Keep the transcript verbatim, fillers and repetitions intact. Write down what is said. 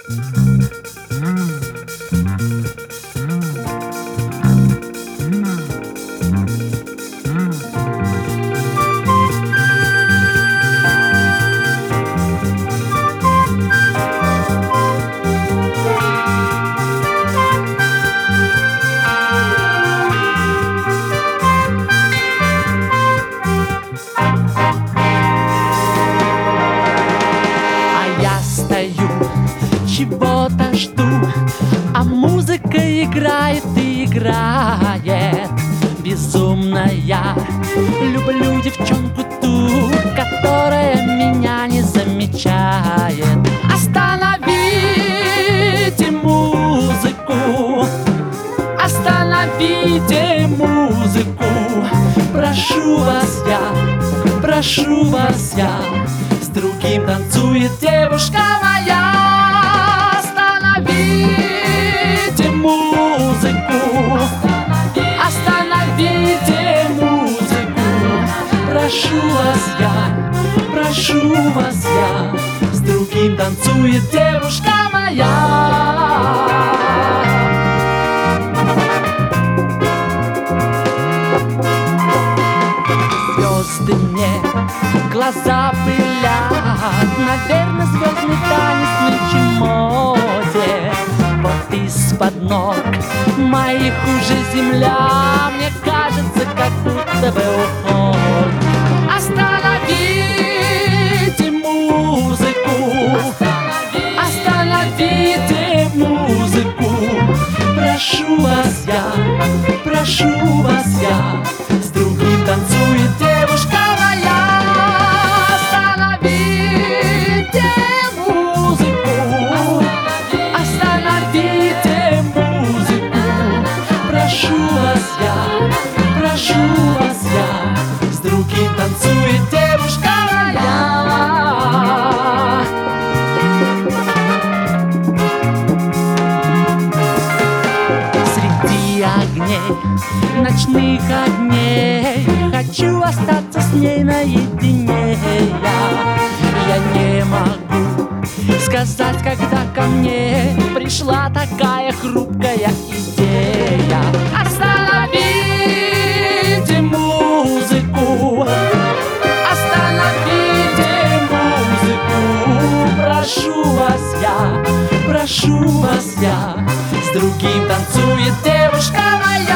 Чего-то жду, а музыка играет и играет. Безумно я люблю девчонку ту, которая меня не замечает. Остановите музыку, остановите музыку. Прошу вас я, прошу вас я, с другим танцует девушка моя. Остановите музыку, остановите музыку. Прошу вас я, прошу вас я, с другим танцует девушка моя. Звезды мне глаза пылят, наверное, звездный танец нынче моде. Вот из-под ног моих уже земля, мне кажется, как будто бы уходит. Остановите музыку, остановите музыку. Прошу вас я, прошу вас я, с другим танцует девушка моя. Остановите музыку, остановите музыку. Прошу вас я, прошу вас я, с другим танцует девушка моя. Среди огней, ночных огней, хочу остаться с ней наедине. Я, я не могу сказать, когда ко мне пришла такая хрупкая идея. Остановите музыку, остановите музыку. Прошу вас я, прошу вас я, с другим танцует девушка моя.